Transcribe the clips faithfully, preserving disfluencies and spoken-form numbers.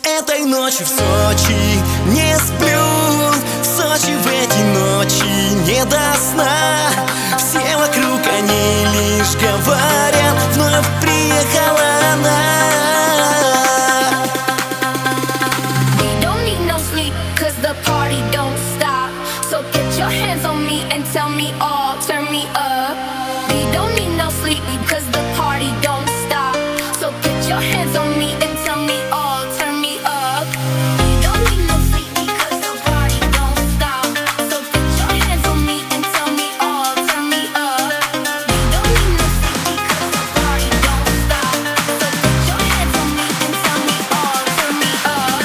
Этой ночью в Сочи не сплю, в Сочи в эти ночи не до сна. Все вокруг они лишь говорят: вновь приехала она. We don't need no sleep, cause the party don't stop. So get your hands on me and tell me all, turn me up. We don't need no sleep, cause the party don't stop. So get your hands on me and tell me all, turn me up. We don't need no sleep, because the party don't stop. So get your hands on me and tell me all, turn me up. We don't need no sleep, because the party don't stop. So get your hands on me and tell me all, turn me up.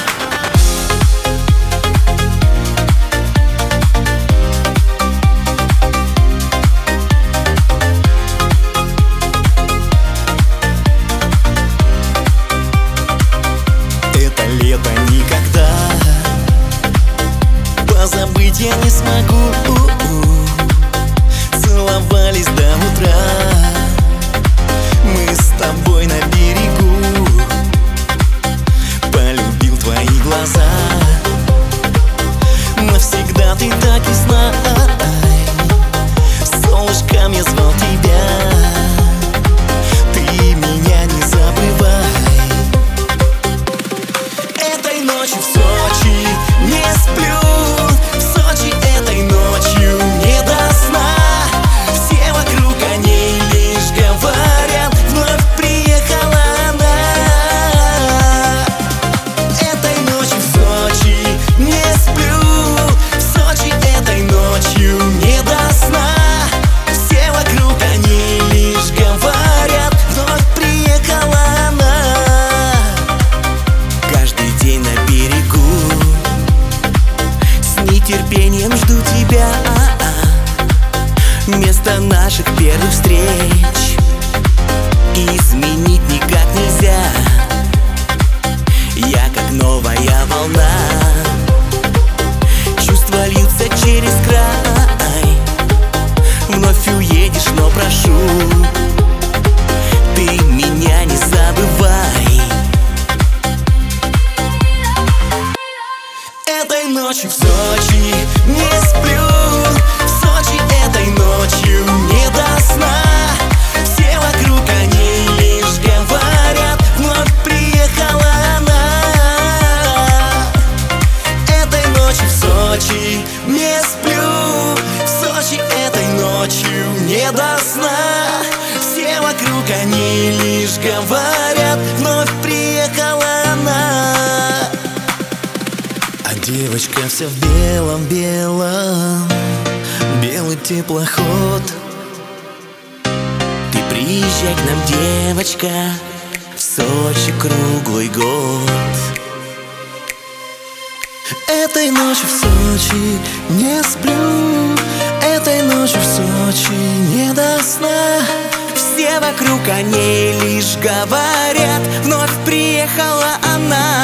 Это лето никогда позабыть я не смогу. Целовались до утра мы с тобой на берегу. Полюбил твои глаза, навсегда ты так и знай. Солнышком я звал тебя, ты меня не забывай. Этой ночью в Сочи не сплю, в Сочи этой ночью не до сна. Все вокруг о ней лишь говорят: вновь приехала она. Этой ночью в Сочи не сплю, в Сочи этой ночью не до сна. Все вокруг о ней лишь говорят: вновь приехала она. Каждый день на берегу с нетерпением жду тебя. Место наших первых встреч изменить никак нельзя. Я как новая волна, чувства льются через край. Вновь уедешь, но прошу, ты меня не забывай. Этой ночью в Сочи не сплю, в Сочи этой ночью не до сна. Все вокруг о ней лишь говорят: вновь приехала она. Этой ночью в Сочи не сплю, в Сочи этой ночью не до сна. Все вокруг о ней лишь говорят: вновь приехала она. А девочка вся в белом-белом, белый теплоход. Ты приезжай к нам, девочка, в Сочи круглый год. Этой ночью в Сочи не сплю, этой ночью в Сочи не до сна. Все вокруг о ней лишь говорят: вновь приехала она.